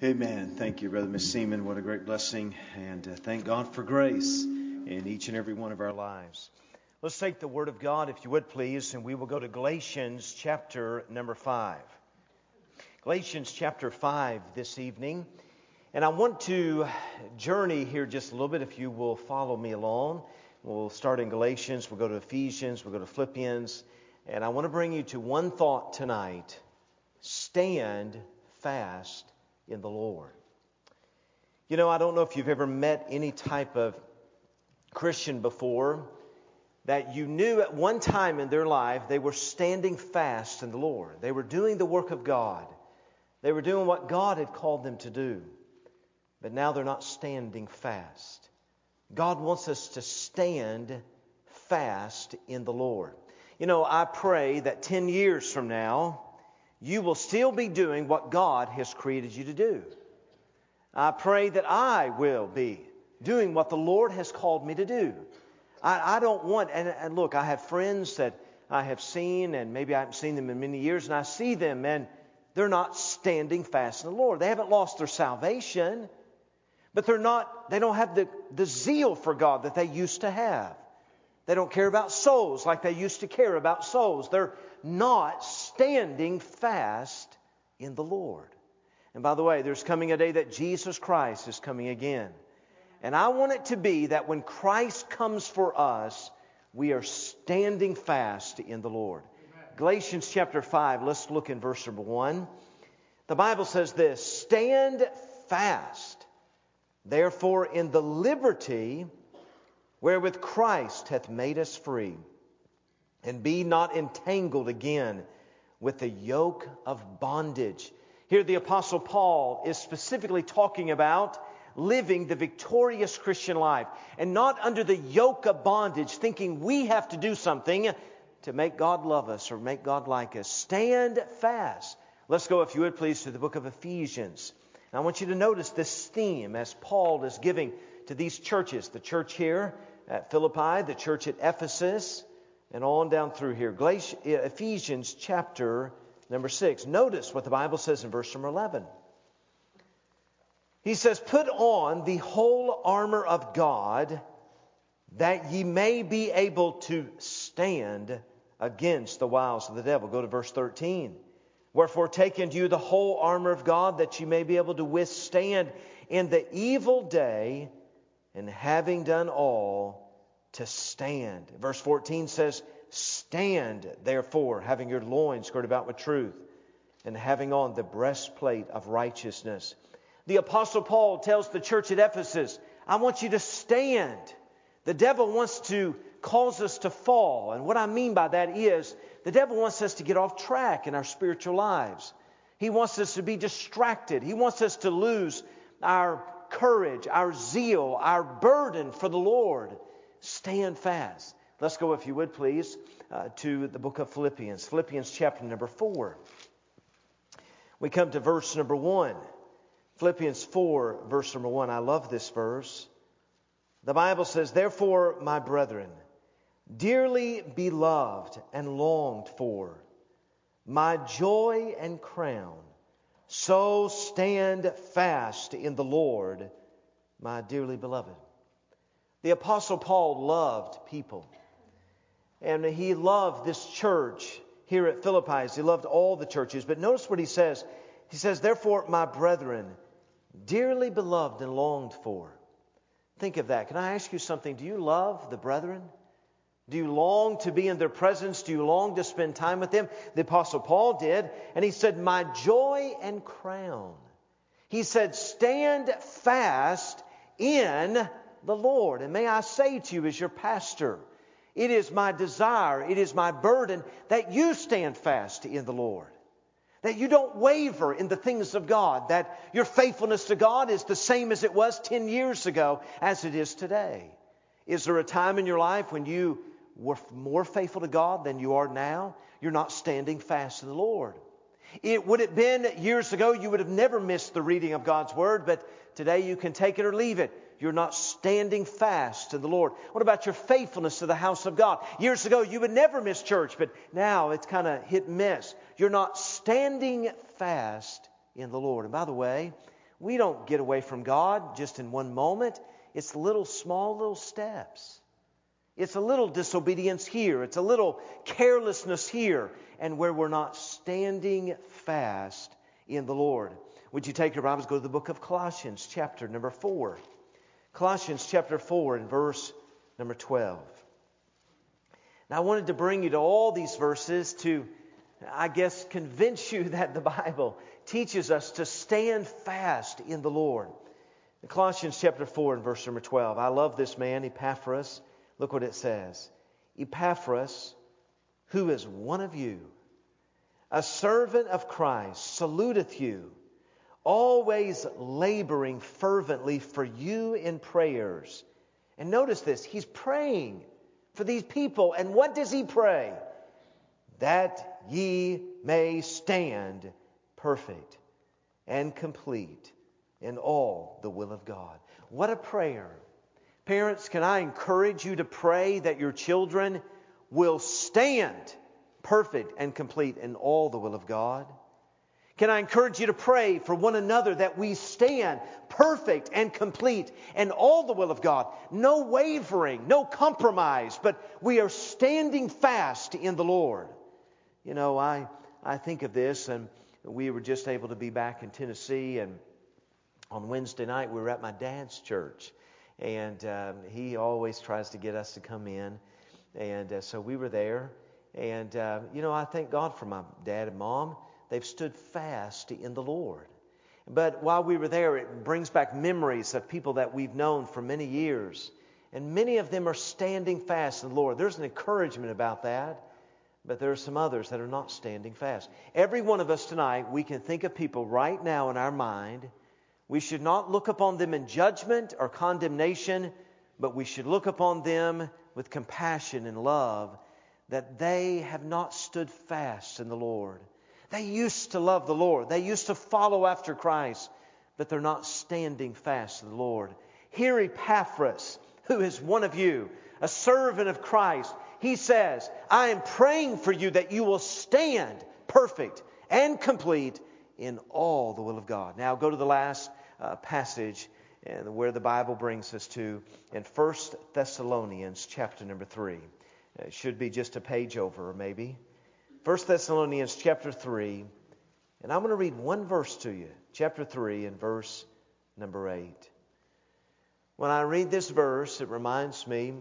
Amen. Thank you, Brother Miss Seaman. What a great blessing. And thank God for grace in each and every one of our lives. Let's take the Word of God, if you would please, and we will go to Galatians chapter number 5. Galatians chapter 5 this evening. And I want to journey here just a little bit, if you will follow me along. We'll start in Galatians, we'll go to Ephesians, we'll go to Philippians. And I want to bring you to one thought tonight. Stand fast in the Lord. You know, I don't know if you've ever met any type of Christian before that you knew at one time in their life they were standing fast in the Lord. They were doing the work of God. They were doing what God had called them to do. But now they're not standing fast. God wants us to stand fast in the Lord. You know, I pray that 10 years from now, you will still be doing what God has created you to do. I pray that I will be doing what the Lord has called me to do. I don't want, and look, I have friends that I have seen, and maybe I haven't seen them in many years, and I see them, and they're not standing fast in the Lord. They haven't lost their salvation, but they don't have the zeal for God that they used to have. They don't care about souls like they used to care about souls. They're not standing fast in the Lord. And by the way, there's coming a day that Jesus Christ is coming again. And I want it to be that when Christ comes for us, we are standing fast in the Lord. Amen. Galatians chapter 5, let's look in verse number 1. The Bible says this, "Stand fast, therefore in the liberty wherewith Christ hath made us free, and be not entangled again with the yoke of bondage." Here the Apostle Paul is specifically talking about living the victorious Christian life and not under the yoke of bondage, thinking we have to do something to make God love us or make God like us. Stand fast. Let's go, if you would please, to the book of Ephesians. And I want you to notice this theme as Paul is giving to these churches, the church here at Philippi, the church at Ephesus, and on down through here. Ephesians chapter number 6. Notice what the Bible says in verse number 11. He says, "Put on the whole armor of God, that ye may be able to stand against the wiles of the devil." Go to verse 13. "Wherefore take unto you the whole armor of God, that ye may be able to withstand in the evil day, and having done all, to stand." Verse 14 says, "Stand therefore, having your loins girded about with truth, and having on the breastplate of righteousness." The Apostle Paul tells the church at Ephesus, I want you to stand. The devil wants to cause us to fall. And what I mean by that is, the devil wants us to get off track in our spiritual lives. He wants us to be distracted. He wants us to lose our courage, our zeal, our burden for the Lord. Stand fast. Let's go, if you would please, to the book of Philippians. Philippians chapter number 4. We come to verse number 1. Philippians 4, verse number 1. I love this verse. The Bible says, "Therefore, my brethren, dearly beloved and longed for, my joy and crown, so stand fast in the Lord, my dearly beloved." The Apostle Paul loved people. And he loved this church here at Philippi. He loved all the churches. But notice what he says. He says, "Therefore, my brethren, dearly beloved and longed for." Think of that. Can I ask you something? Do you love the brethren? Do you long to be in their presence? Do you long to spend time with them? The Apostle Paul did. And he said, "My joy and crown." He said, "Stand fast in the Lord." And may I say to you as your pastor, it is my desire, it is my burden that you stand fast in the Lord. That you don't waver in the things of God. That your faithfulness to God is the same as it was 10 years ago as it is today. Is there a time in your life when you were more faithful to God than you are now? You're not standing fast in the Lord. It would have been years ago, you would have never missed the reading of God's Word, but today you can take it or leave it. You're not standing fast in the Lord. What about your faithfulness to the house of God? Years ago, you would never miss church, but now it's kind of hit and miss. You're not standing fast in the Lord. And by the way, We don't get away from God just in one moment. It's small little steps. It's a little disobedience here. It's a little carelessness here. And where we're not standing fast in the Lord. Would you take your Bibles, go to the book of Colossians, chapter number 4. Colossians chapter 4 and verse number 12. Now I wanted to bring you to all these verses to, I guess, convince you that the Bible teaches us to stand fast in the Lord. In Colossians chapter 4 and verse number 12. I love this man, Epaphras. Look what it says. Epaphras, who is one of you, a servant of Christ, saluteth you, always laboring fervently for you in prayers. And notice this, he's praying for these people. And what does he pray? That ye may stand perfect and complete in all the will of God. What a prayer. Parents, can I encourage you to pray that your children will stand perfect and complete in all the will of God? Can I encourage you to pray for one another that we stand perfect and complete in all the will of God? No wavering, no compromise, but we are standing fast in the Lord. You know, I think of this, and we were just able to be back in Tennessee, and on Wednesday night we were at my dad's church, and he always tries to get us to come in, and so we were there, and I thank God for my dad and mom. They've stood fast in the Lord. But while we were there, it brings back memories of people that we've known for many years. And many of them are standing fast in the Lord. There's an encouragement about that. But there are some others that are not standing fast. Every one of us tonight, we can think of people right now in our mind. We should not look upon them in judgment or condemnation, but we should look upon them with compassion and love, that they have not stood fast in the Lord. They used to love the Lord. They used to follow after Christ, but they're not standing fast in the Lord. Here Epaphras, who is one of you, a servant of Christ, he says, I am praying for you that you will stand perfect and complete in all the will of God. Now go to the last passage and where the Bible brings us to in 1 Thessalonians chapter number 3. It should be just a page over maybe. 1 Thessalonians chapter 3, and I'm going to read one verse to you. Chapter 3 and verse number 8. When I read this verse, it reminds me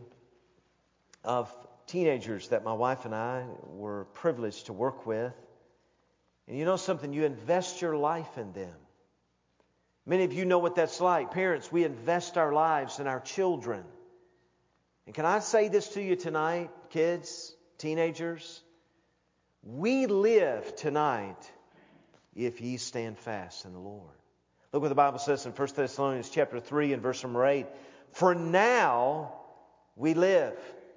of teenagers that my wife and I were privileged to work with. And you know something? You invest your life in them. Many of you know what that's like. Parents, we invest our lives in our children. And can I say this to you tonight, kids, teenagers? We live tonight if ye stand fast in the Lord. Look what the Bible says in 1 Thessalonians chapter 3 and verse number 8. For now we live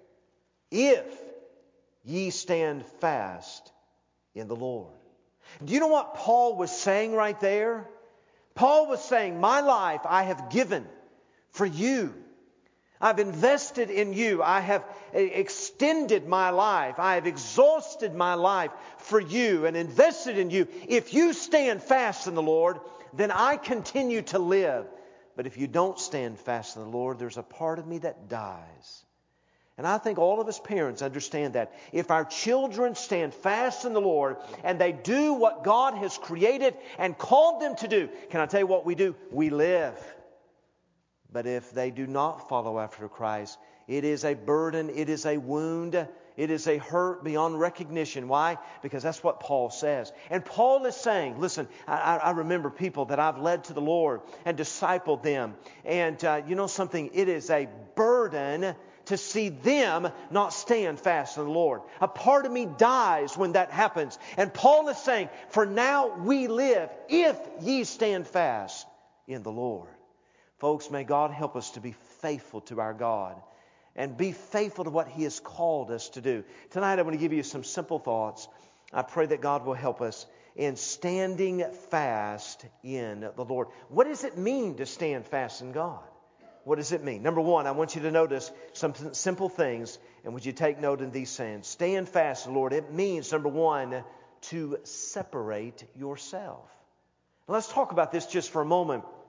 if ye stand fast in the Lord. Do you know what Paul was saying right there? Paul was saying, my life I have given for you. I've invested in you. I have extended my life. I have exhausted my life for you and invested in you. If you stand fast in the Lord, then I continue to live. But if you don't stand fast in the Lord, there's a part of me that dies. And I think all of us parents understand that. If our children stand fast in the Lord and they do what God has created and called them to do, can I tell you what we do? We live. But if they do not follow after Christ, it is a burden, it is a wound, it is a hurt beyond recognition. Why? Because that's what Paul says. And Paul is saying, listen, I remember people that I've led to the Lord and discipled them. And you know something? It is a burden to see them not stand fast in the Lord. A part of me dies when that happens. And Paul is saying, for now we live if ye stand fast in the Lord. Folks, may God help us to be faithful to our God and be faithful to what He has called us to do. Tonight I want to give you some simple thoughts. I pray that God will help us in standing fast in the Lord. What does it mean to stand fast in God? What does it mean? Number one, I want you to notice some simple things. And would you take note in these sayings? Stand fast, Lord. It means, number one, to separate yourself. Now, let's talk about this just for a moment.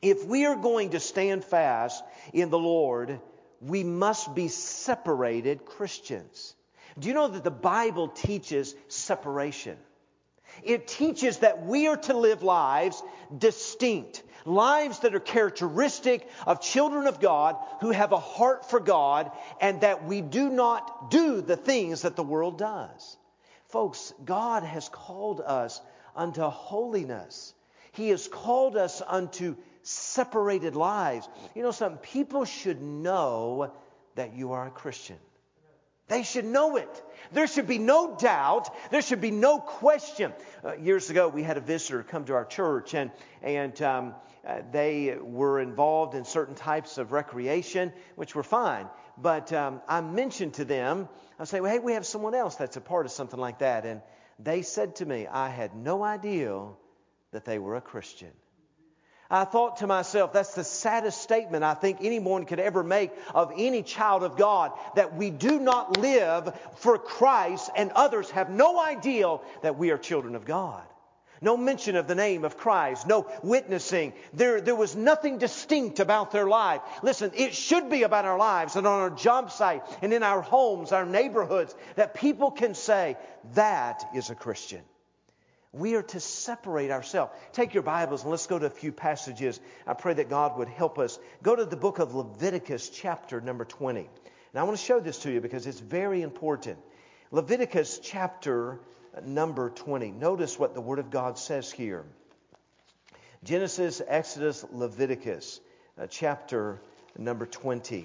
If we are going to stand fast in the Lord, we must be separated Christians. Do you know that the Bible teaches separation? It teaches that we are to live lives distinct, lives that are characteristic of children of God who have a heart for God, and that we do not do the things that the world does. Folks, God has called us unto holiness. He has called us unto separated lives. You know something? People should know that you are a Christian. They should know it. There should be no doubt. There should be no question. Years ago, we had a visitor come to our church, and they were involved in certain types of recreation, which were fine. But I mentioned to them, I say, well, hey, we have someone else that's a part of something like that. And they said to me, I had no idea that they were a Christian. I thought to myself, that's the saddest statement I think anyone could ever make of any child of God, that we do not live for Christ and others have no idea that we are children of God. No mention of the name of Christ, no witnessing. There was nothing distinct about their life. Listen, it should be about our lives and on our job site and in our homes, our neighborhoods, that people can say, that is a Christian. We are to separate ourselves. Take your Bibles and let's go to a few passages. I pray that God would help us. Go to the book of Leviticus chapter number 20. And I want to show this to you because it's very important. Leviticus chapter number 20. Notice what the Word of God says here. Genesis, Exodus, Leviticus chapter number 20.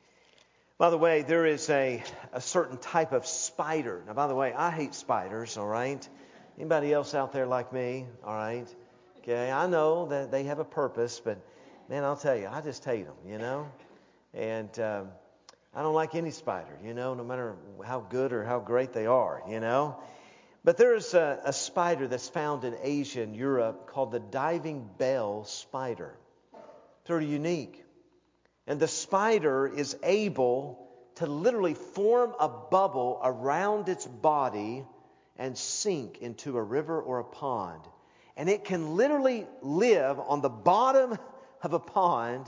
By the way, there is a certain type of spider. Now, by the way, I hate spiders, all right? Anybody else out there like me? All right. Okay. I know that they have a purpose, but man, I'll tell you, I just hate them, you know. And I don't like any spider, you know, no matter how good or how great they are, you know. But there's a spider that's found in Asia and Europe called the diving bell spider. Pretty unique. And the spider is able to literally form a bubble around its body and sink into a river or a pond. And it can literally live on the bottom of a pond,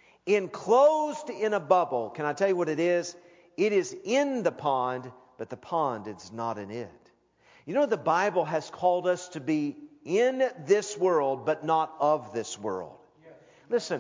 enclosed in a bubble. Can I tell you what it is? It is in the pond, but the pond is not in it. You know, the Bible has called us to be in this world, but not of this world. Listen,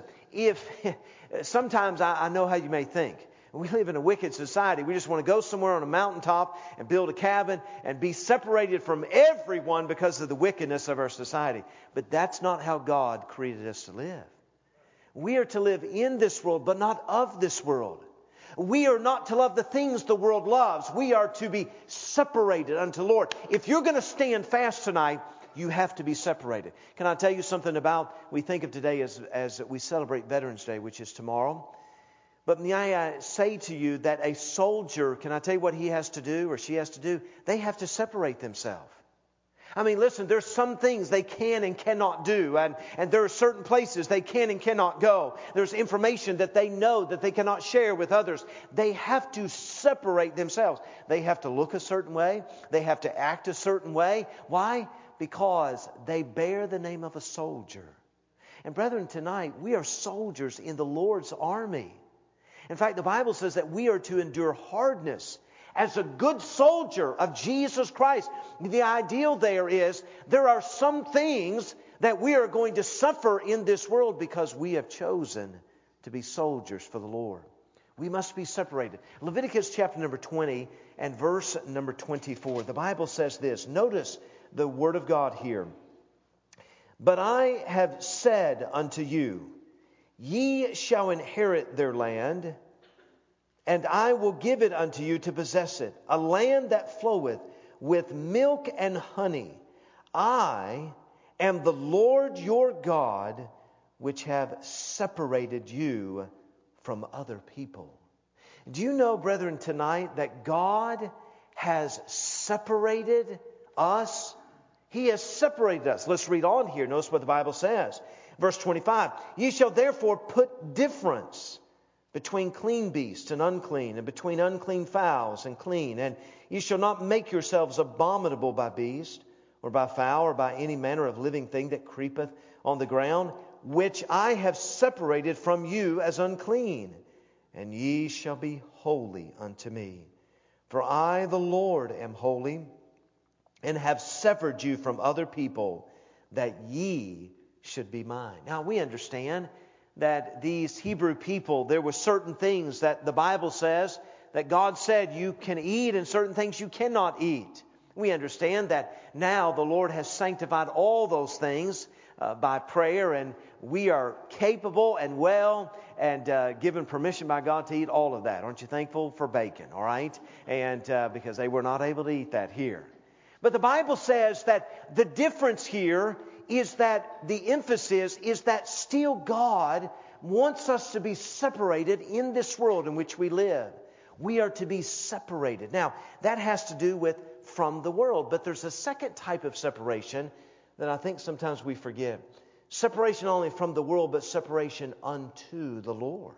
sometimes I know how you may think. We live in a wicked society. We just want to go somewhere on a mountaintop and build a cabin and be separated from everyone because of the wickedness of our society. But that's not how God created us to live. We are to live in this world, but not of this world. We are not to love the things the world loves. We are to be separated unto the Lord. If you're going to stand fast tonight, you have to be separated. Can I tell you something about, we think of today as we celebrate Veterans Day, which is tomorrow. But may I say to you that a soldier, can I tell you what he has to do or she has to do? They have to separate themselves. I mean, listen, there's some things they can and cannot do. And there are certain places they can and cannot go. There's information that they know that they cannot share with others. They have to separate themselves. They have to look a certain way. They have to act a certain way. Why? Because they bear the name of a soldier. And brethren, tonight we are soldiers in the Lord's army. In fact, the Bible says that we are to endure hardness as a good soldier of Jesus Christ. The ideal there are some things that we are going to suffer in this world because we have chosen to be soldiers for the Lord. We must be separated. Leviticus chapter number 20 and verse number 24. The Bible says this. Notice the word of God here. But I have said unto you, ye shall inherit their land, and I will give it unto you to possess it, a land that floweth with milk and honey. I am the Lord your God, which have separated you from other people. Do you know, brethren, tonight that God has separated us? He has separated us. Let's read on here. Notice what the Bible says. Verse 25. Ye shall therefore put difference between clean beasts and unclean, and between unclean fowls and clean. And ye shall not make yourselves abominable by beast, or by fowl, or by any manner of living thing that creepeth on the ground. which I have separated from you as unclean, and ye shall be holy unto me. For I, the Lord, am holy, and have severed you from other people, that ye should be mine. Now we understand that these Hebrew people, there were certain things that the Bible says that God said you can eat, and certain things you cannot eat. We understand that now the Lord has sanctified all those things by prayer, and we are capable and well and given permission by God to eat all of that. Aren't you thankful for bacon, all right? And because they were not able to eat that here. But the Bible says that the difference here is that the emphasis is that still God wants us to be separated in this world in which we live. We are to be separated. Now, that has to do with from the world. But there's a second type of separation that I think sometimes we forget. Separation not only from the world, but separation unto the Lord.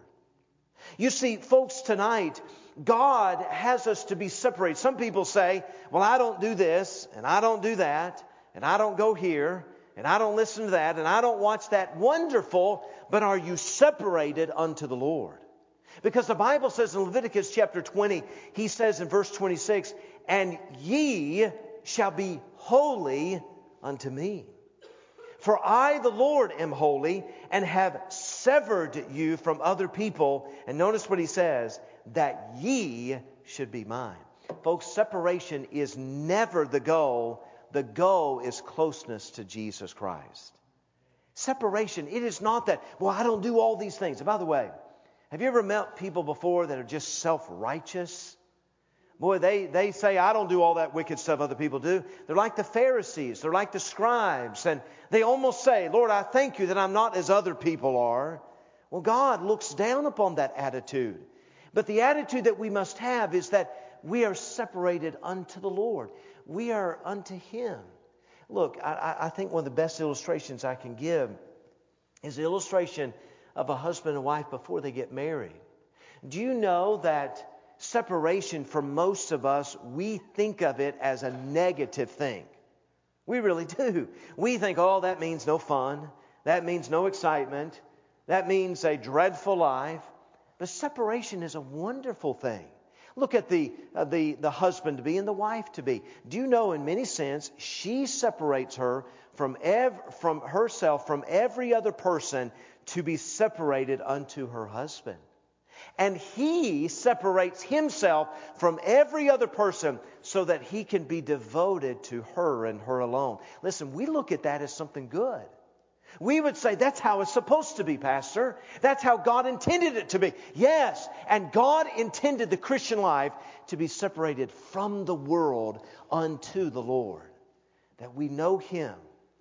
You see, folks, tonight, God has us to be separated. Some people say, well, I don't do this, and I don't do that, and I don't go here, and I don't listen to that, and I don't watch that. Wonderful, but are you separated unto the Lord? Because the Bible says in Leviticus chapter 20, He says in verse 26, and ye shall be holy unto me. For I, the Lord, am holy, and have severed you from other people. And notice what He says, that ye should be mine. Folks, separation is never the goal. The goal is closeness to Jesus Christ. Separation, it is not that, well, I don't do all these things. And by the way, have you ever met people before that are just self-righteous? Boy, they say, I don't do all that wicked stuff other people do. They're like the Pharisees. They're like the scribes. And they almost say, Lord, I thank you that I'm not as other people are. Well, God looks down upon that attitude. But the attitude that we must have is that we are separated unto the Lord. We are unto Him. Look, I think one of the best illustrations I can give is the illustration of a husband and wife before they get married. Do you know that separation for most of us, we think of it as a negative thing? We really do. We think, oh, that means no fun. That means no excitement. That means a dreadful life. But separation is a wonderful thing. Look at the husband-to-be and the wife-to-be. Do you know, in many sense, she separates her from herself, from every other person, to be separated unto her husband. And he separates himself from every other person so that he can be devoted to her and her alone. Listen, we look at that as something good. We would say, that's how it's supposed to be, Pastor. That's how God intended it to be. Yes, and God intended the Christian life to be separated from the world unto the Lord. That we know Him,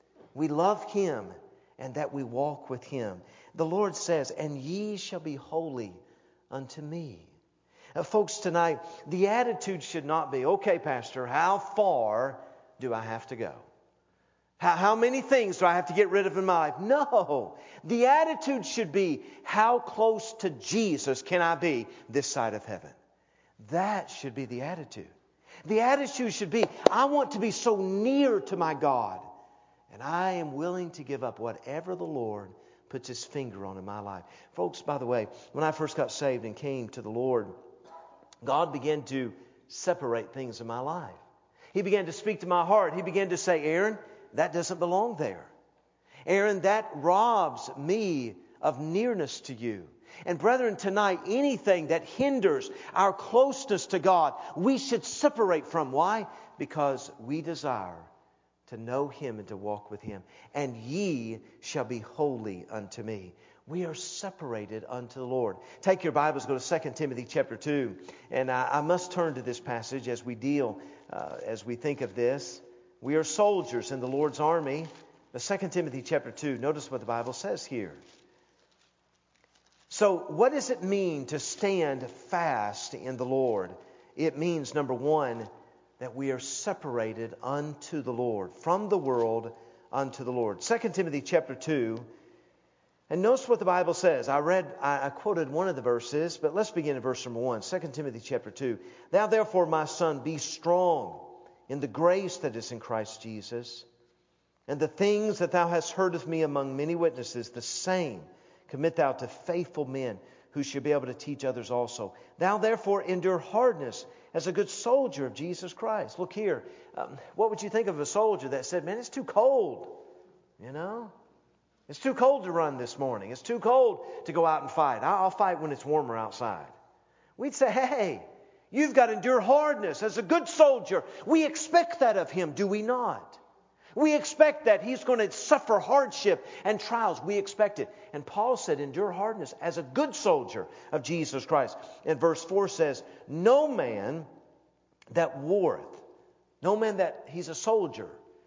we love Him, and that we walk with Him. The Lord says, and ye shall be holy unto me. Folks, tonight, the attitude should not be, okay, Pastor, how far do I have to go? How many things do I have to get rid of in my life? No. The attitude should be, how close to Jesus can I be this side of heaven? That should be the attitude. The attitude should be, I want to be so near to my God, and I am willing to give up whatever the Lord puts His finger on in my life. Folks, by the way, when I first got saved and came to the Lord, God began to separate things in my life. He began to speak to my heart. He began to say, Aaron, that doesn't belong there. Aaron, that robs me of nearness to you. And brethren, tonight, anything that hinders our closeness to God, we should separate from. Why? Because we desire to know Him and to walk with Him. And ye shall be holy unto me. We are separated unto the Lord. Take your Bibles, go to 2 Timothy chapter 2. And I must turn to this passage as we as we think of this. We are soldiers in the Lord's army. But 2 Timothy chapter 2, notice what the Bible says here. So what does it mean to stand fast in the Lord? It means, number one, that we are separated unto the Lord, from the world unto the Lord. 2 Timothy chapter 2, and notice what the Bible says. I quoted one of the verses, but let's begin at verse number 1. 2 Timothy chapter 2. Thou therefore, my son, be strong in the grace that is in Christ Jesus. And the things that thou hast heard of me among many witnesses, the same commit thou to faithful men, who shall be able to teach others also. Thou therefore endure hardness as a good soldier of Jesus Christ. Look here. What would you think of a soldier that said, man, it's too cold. You know? It's too cold to run this morning. It's too cold to go out and fight. I'll fight when it's warmer outside. We'd say, hey, you've got to endure hardness as a good soldier. We expect that of him, do we not? We expect that he's going to suffer hardship and trials. We expect it. And Paul said, endure hardness as a good soldier of Jesus Christ. And verse 4 says, no man that warreth, no man that he's a soldier,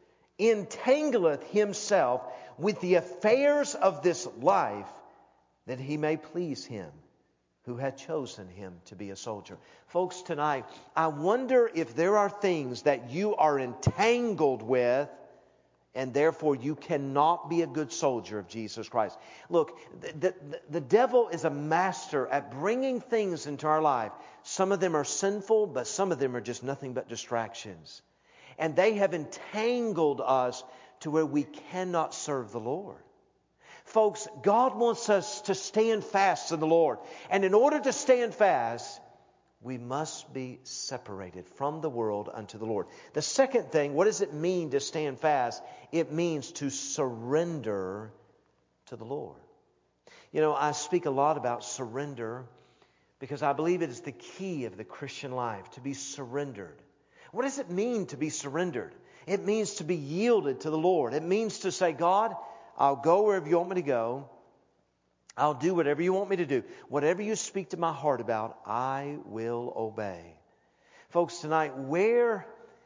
entangleth himself with the affairs of this life, that he may please him who had chosen him to be a soldier. Folks, tonight, I wonder if there are things that you are entangled with, and therefore you cannot be a good soldier of Jesus Christ. Look, the devil is a master at bringing things into our life. Some of them are sinful, but some of them are just nothing but distractions. And they have entangled us to where we cannot serve the Lord. Folks, God wants us to stand fast in the Lord. And in order to stand fast, we must be separated from the world unto the Lord. The second thing, what does it mean to stand fast? It means to surrender to the Lord. You know, I speak a lot about surrender because I believe it is the key of the Christian life, to be surrendered. What does it mean to be surrendered? It means to be yielded to the Lord. It means to say, God, I'll go wherever you want me to go. I'll do whatever you want me to do. Whatever you speak to my heart about, I will obey. Folks, tonight, where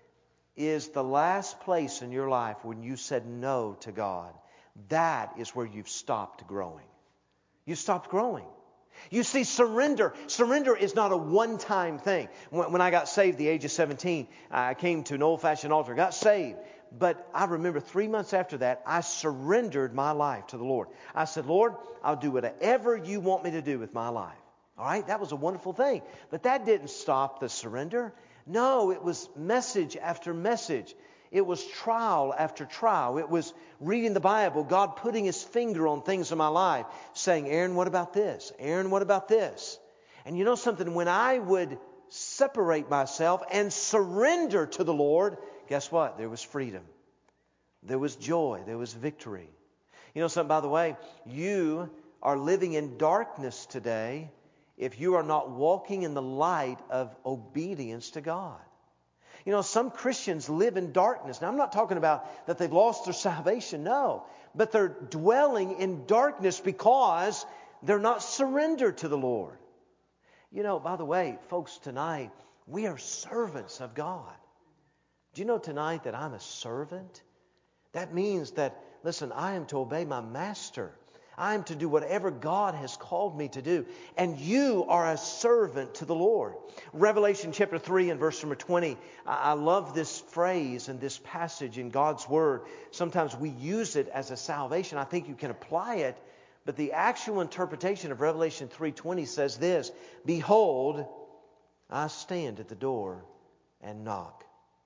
is the last place in your life when you said no to God? That is where you've stopped growing. You stopped growing. You see, surrender is not a one-time thing. When I got saved at the age of 17, I came to an old-fashioned altar, got saved. But I remember 3 months after that, I surrendered my life to the Lord. I said, Lord, I'll do whatever you want me to do with my life. All right, that was a wonderful thing. But that didn't stop the surrender. No, it was message after message. It was trial after trial. It was reading the Bible, God putting His finger on things in my life, saying, Aaron, what about this? Aaron, what about this? And you know something? When I would separate myself and surrender to the Lord, guess what? There was freedom. There was joy. There was victory. You know something, by the way? You are living in darkness today if you are not walking in the light of obedience to God. You know, some Christians live in darkness. Now, I'm not talking about that they've lost their salvation. No. But they're dwelling in darkness because they're not surrendered to the Lord. You know, by the way, folks, tonight, we are servants of God. Do you know tonight that I'm a servant? That means that, listen, I am to obey my master. I am to do whatever God has called me to do. And you are a servant to the Lord. Revelation chapter 3 and verse number 20. I love this phrase and this passage in God's Word. Sometimes we use it as a salvation. I think you can apply it. But the actual interpretation of Revelation 3:20 says this: Behold, I stand at the door and knock.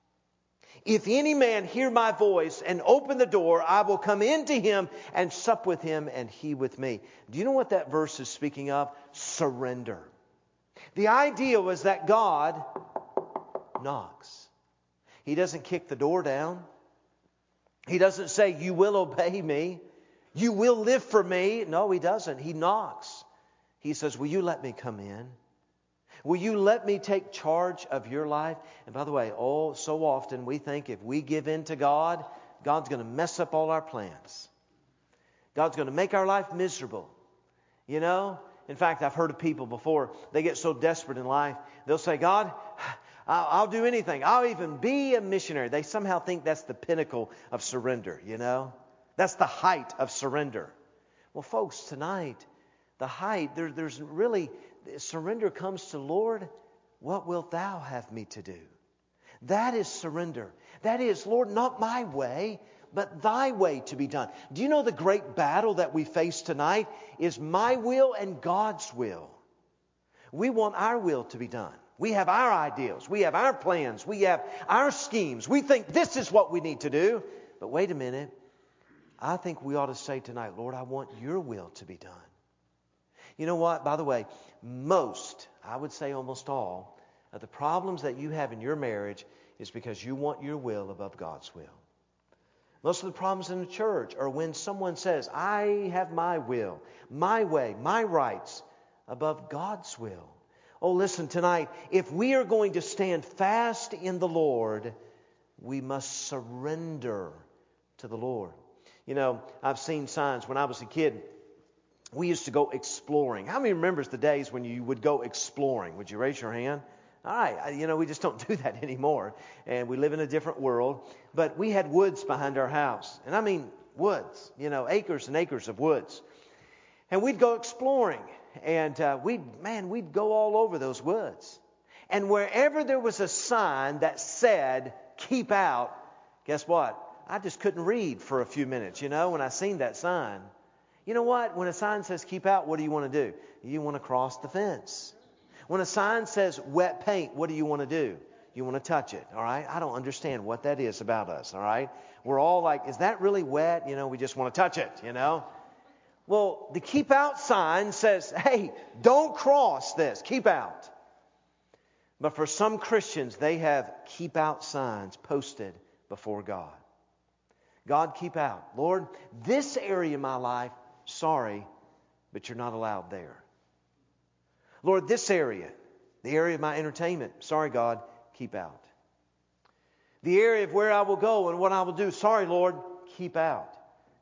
If any man hear my voice and open the door, I will come into him and sup with him and he with me. Do you know what that verse is speaking of? Surrender. The idea was that God knocks. He doesn't kick the door down. He doesn't say, you will obey me. You will live for me. No, He doesn't. He knocks. He says, will you let me come in? Will you let me take charge of your life? And by the way, so often we think if we give in to God, God's going to mess up all our plans. God's going to make our life miserable. You know? In fact, I've heard of people before, they get so desperate in life, they'll say, God, I'll do anything. I'll even be a missionary. They somehow think that's the pinnacle of surrender, you know? That's the height of surrender. Well, folks, tonight, the height, there's really... surrender comes to, Lord, what wilt thou have me to do? That is surrender. That is, Lord, not my way, but thy way to be done. Do you know the great battle that we face tonight is my will and God's will? We want our will to be done. We have our ideals. We have our plans. We have our schemes. We think this is what we need to do. But wait a minute. I think we ought to say tonight, Lord, I want your will to be done. You know what? By the way, most, I would say almost all, of the problems that you have in your marriage is because you want your will above God's will. Most of the problems in the church are when someone says, I have my will, my way, my rights above God's will. Oh, listen, tonight, if we are going to stand fast in the Lord, we must surrender to the Lord. You know, I've seen signs. When I was a kid, we used to go exploring. How many remembers the days when you would go exploring? Would you raise your hand? All right, we just don't do that anymore. And we live in a different world. But we had woods behind our house. And I mean woods, acres and acres of woods. And we'd go exploring. And we'd go all over those woods. And wherever there was a sign that said, keep out, guess what? I just couldn't read for a few minutes, when I seen that sign. You know what? When a sign says keep out, what do you want to do? You want to cross the fence. When a sign says wet paint, what do you want to do? You want to touch it, all right? I don't understand what that is about us, all right? We're all like, is that really wet? We just want to touch it, Well, the keep out sign says, hey, don't cross this. Keep out. But for some Christians, they have keep out signs posted before God. God, keep out. Lord, this area of my life, sorry, but you're not allowed there. Lord, this area, the area of my entertainment, sorry, God, keep out. The area of where I will go and what I will do, sorry, Lord, keep out.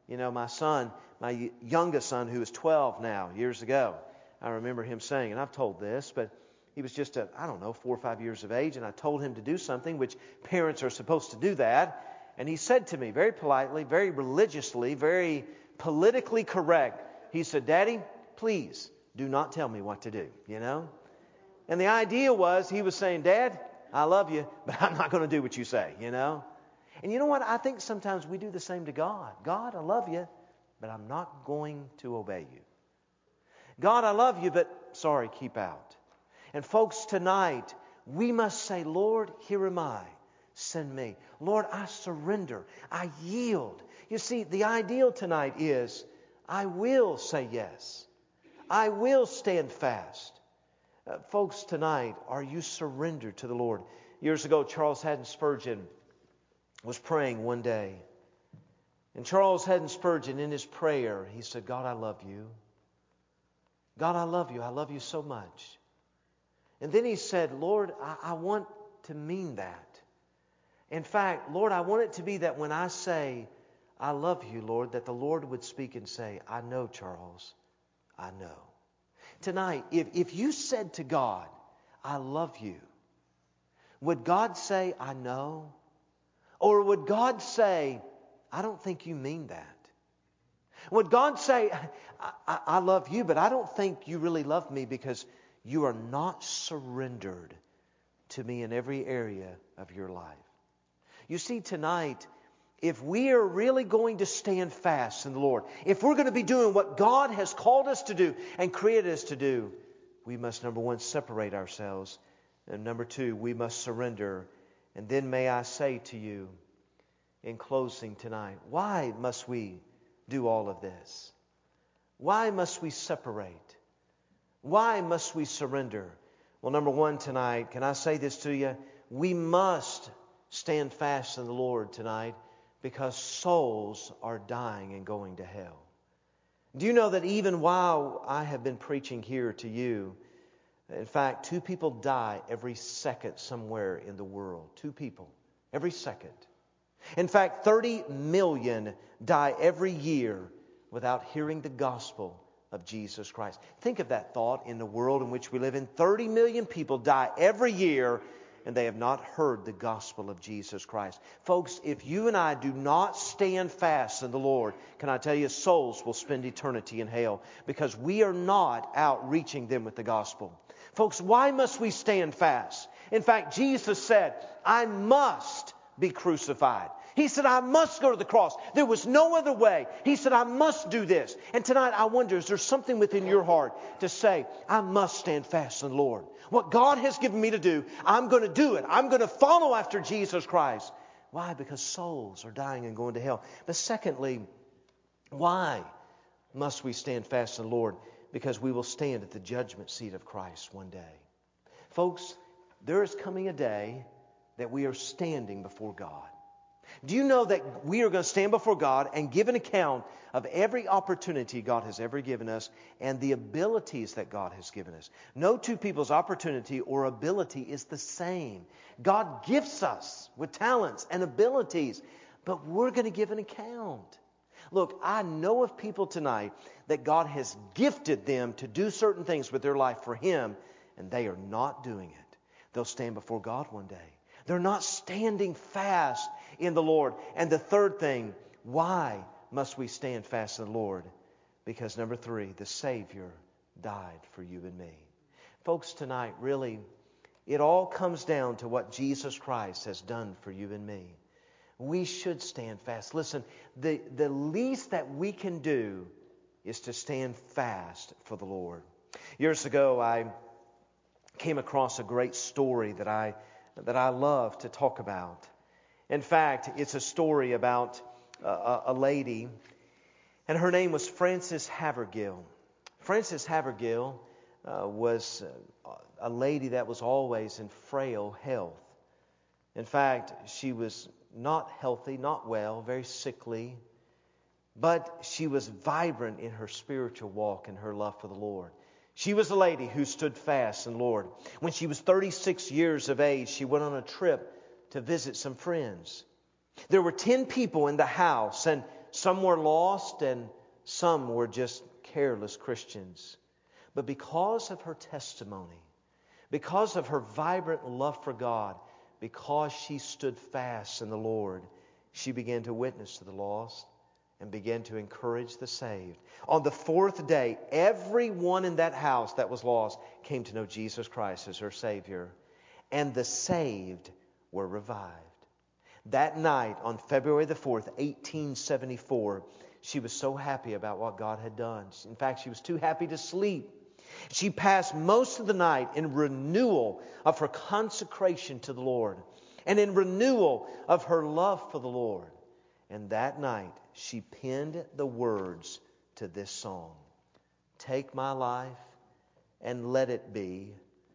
My youngest son, who is 12 now, years ago, I remember him saying, and I've told this, but he was just 4 or 5 years of age, and I told him to do something, which parents are supposed to do that. And he said to me very politely, very religiously, very politically correct, he said, Daddy, please do not tell me what to do, And the idea was, he was saying, Dad, I love you, but I'm not going to do what you say, And you know what? I think sometimes we do the same to God. God, I love you, but I'm not going to obey you. God, I love you, but sorry, keep out. And folks, tonight, we must say, Lord, here am I. Send me. Lord, I surrender. I yield. You see, the ideal tonight is, I will say yes. I will stand fast. Folks, tonight, are you surrendered to the Lord? Years ago, Charles Haddon Spurgeon was praying one day. And Charles Haddon Spurgeon, in his prayer, he said, God, I love you. God, I love you. I love you so much. And then he said, Lord, I want to mean that. In fact, Lord, I want it to be that when I say, I love you, Lord, that the Lord would speak and say, I know, Charles, I know. Tonight, if you said to God, I love you, would God say, I know? Or would God say, I don't think you mean that? Would God say, I love you, but I don't think you really love me because you are not surrendered to me in every area of your life? You see, tonight, if we are really going to stand fast in the Lord, if we're going to be doing what God has called us to do and created us to do, we must, number one, separate ourselves. And number two, we must surrender. And then may I say to you, in closing tonight, why must we do all of this? Why must we separate? Why must we surrender? Well, number one tonight, can I say this to you? We must stand fast in the Lord tonight because souls are dying and going to hell. Do you know that even while I have been preaching here to you, in fact, 2 people die every second somewhere in the world. 2 people every second. In fact, 30 million die every year without hearing the gospel of Jesus Christ. Think of that thought in the world in which we live in. 30 million people die every year and they have not heard the gospel of Jesus Christ. Folks, if you and I do not stand fast in the Lord, can I tell you, souls will spend eternity in hell because we are not out reaching them with the gospel. Folks, why must we stand fast? In fact, Jesus said, I must be crucified. He said, I must go to the cross. There was no other way. He said, I must do this. And tonight I wonder, is there something within your heart to say, I must stand fast in the Lord? What God has given me to do, I'm going to do it. I'm going to follow after Jesus Christ. Why? Because souls are dying and going to hell. But secondly, Why must we stand fast in the Lord? Because we will stand at the judgment seat of Christ one day. Folks, there is coming a day that we are standing before God. Do you know that we are going to stand before God and give an account of every opportunity God has ever given us and the abilities that God has given us? No two people's opportunity or ability is the same. God gifts us with talents and abilities, but we're going to give an account. Look, I know of people tonight that God has gifted them to do certain things with their life for Him, and they are not doing it. They'll stand before God one day. They're not standing fast in the Lord. And the third thing, why must we stand fast in the Lord? Because number 3, the Savior died for you and me. Folks, tonight, really, it all comes down to what Jesus Christ has done for you and me. We should stand fast. Listen, the least that we can do is to stand fast for the Lord. Years ago, I came across a great story that I love to talk about. In fact, it's a story about a lady, and her name was Frances Havergal. Frances Havergal was a lady that was always in frail health. In fact, she was not healthy, not well, very sickly, but she was vibrant in her spiritual walk and her love for the Lord. She was a lady who stood fast in the Lord. When she was 36 years of age, she went on a trip to visit some friends. There were 10 people in the house, and some were lost and some were just careless Christians. But because of her testimony, because of her vibrant love for God, because she stood fast in the Lord, she began to witness to the lost and began to encourage the saved. On the 4th day, everyone in that house that was lost came to know Jesus Christ as her Savior. And the saved were revived. That night, on February the 4th, 1874, she was so happy about what God had done. In fact, she was too happy to sleep. She passed most of the night in renewal of her consecration to the Lord and in renewal of her love for the Lord. And that night, she penned the words to this song. Take my life and let it be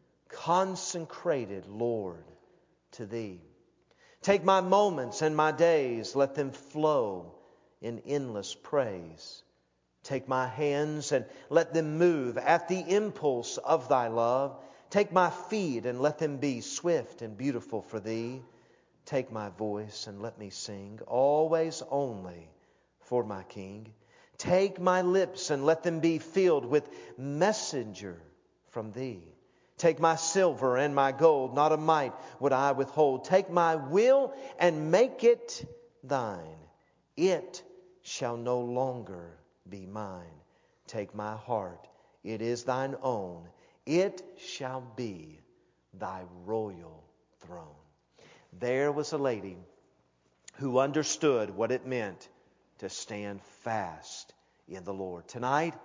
consecrated, Lord, to Thee. Take my moments and my days, let them flow in endless praise. Take my hands and let them move at the impulse of Thy love. Take my feet and let them be swift and beautiful for Thee. Take my voice and let me sing, always only for my King. Take my lips and let them be filled with messenger from Thee. Take my silver and my gold, not a mite would I withhold. Take my will and make it Thine. It shall no longer be mine. Take my heart, it is Thine own. It shall be Thy royal throne. There was a lady who understood what it meant to stand fast in the Lord. Tonight,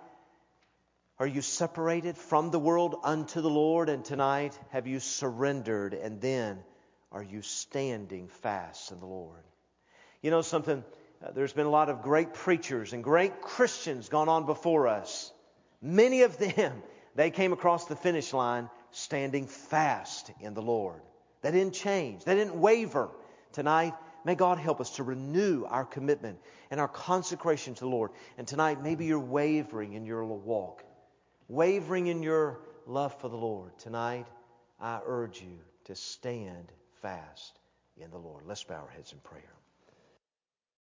are you separated from the world unto the Lord? And tonight, have you surrendered? And then, are you standing fast in the Lord? You know something? There's been a lot of great preachers and great Christians gone on before us. Many of them, they came across the finish line standing fast in the Lord. They didn't change. They didn't waver. Tonight, may God help us to renew our commitment and our consecration to the Lord. And tonight, maybe you're wavering in your walk, wavering in your love for the Lord. Tonight, I urge you to stand fast in the Lord. Let's bow our heads in prayer.